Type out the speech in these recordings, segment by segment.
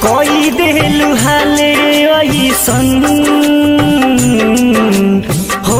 कोई देलु हाले ऐसन हो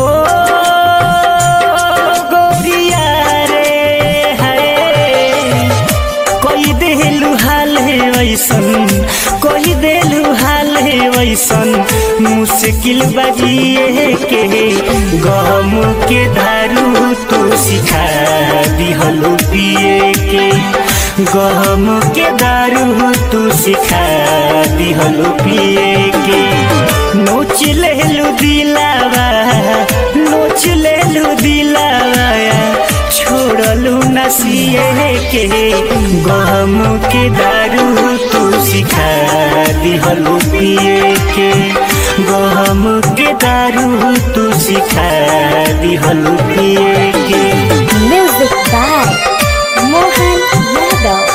गोरिया रे है। कोई देलु हाले ऐसन कोई देलु हाले ऐसन मुश्किल बजिए के गम के दारू तू सिखा दिहलु पिए के गम के दारू तू सिखा दिहलु पिए के नोच लेलु दिलावा नोच लेलु दिलावा छोड़लु नसिए के गम के दारू तू सिखा दिहलु पिए के गम के दारू तू सिखा दिहलु पिए के। Music by Mohan Yadav.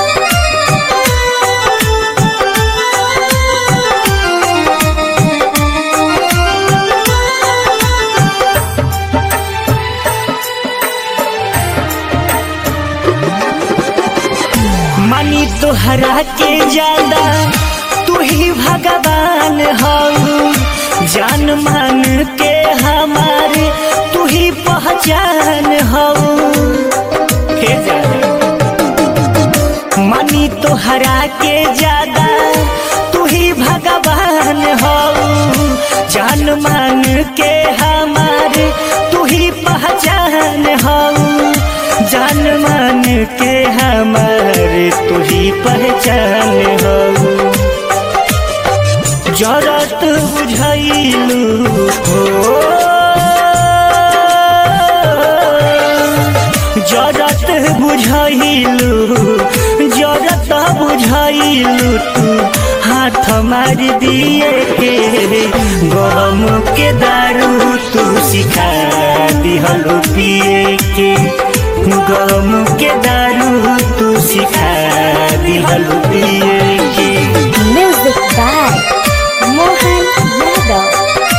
मानी तोहरा के ज्यादा तू ही भगवान हो जान मान के हमारे तू ही पहचान हो। मानी तोहरा के ज्यादा तू ही भगवान हो जान मान के हमारे तू ही पहचान हो जान मान के हमारे तू ही पहचान हो। जरत बुझाइलू हो जरत बुझाइलू जरत बुझाइलू तू हाथ मार दिए के गम के दारू तू सिखा दिहलु पिए के गम के दारू तू सिखा दिहलु पिए के। Music by Mohan Yadav.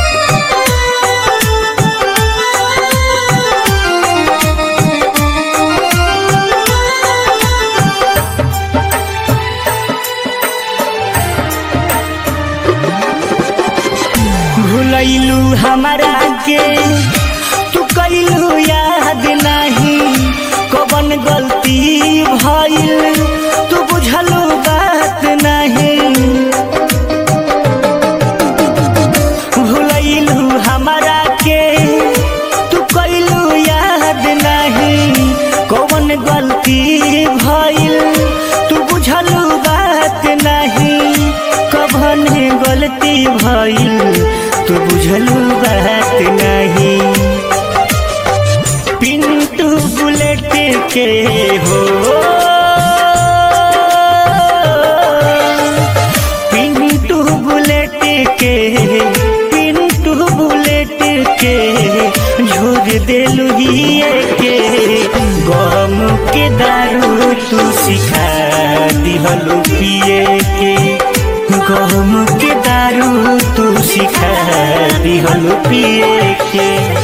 भुलैलू हमारा के तू कैलू याद नहीं कवन गलती भइल तू बुझलू बात नहीं। भुलैलू हमारा के तू कैलू याद नहीं कवन गलती भइल तू बुझलू बात नहीं कवन गलती भइल तू बुझलू बात नहीं। पिंटू बुलेट के हो पिंटू बुलेट के पिंटू बुलेट के झोर देलु हिए के गम के दारू तू सिखा दिहलु पिए के गम के दारू तू सिखा दिहलु पिए के।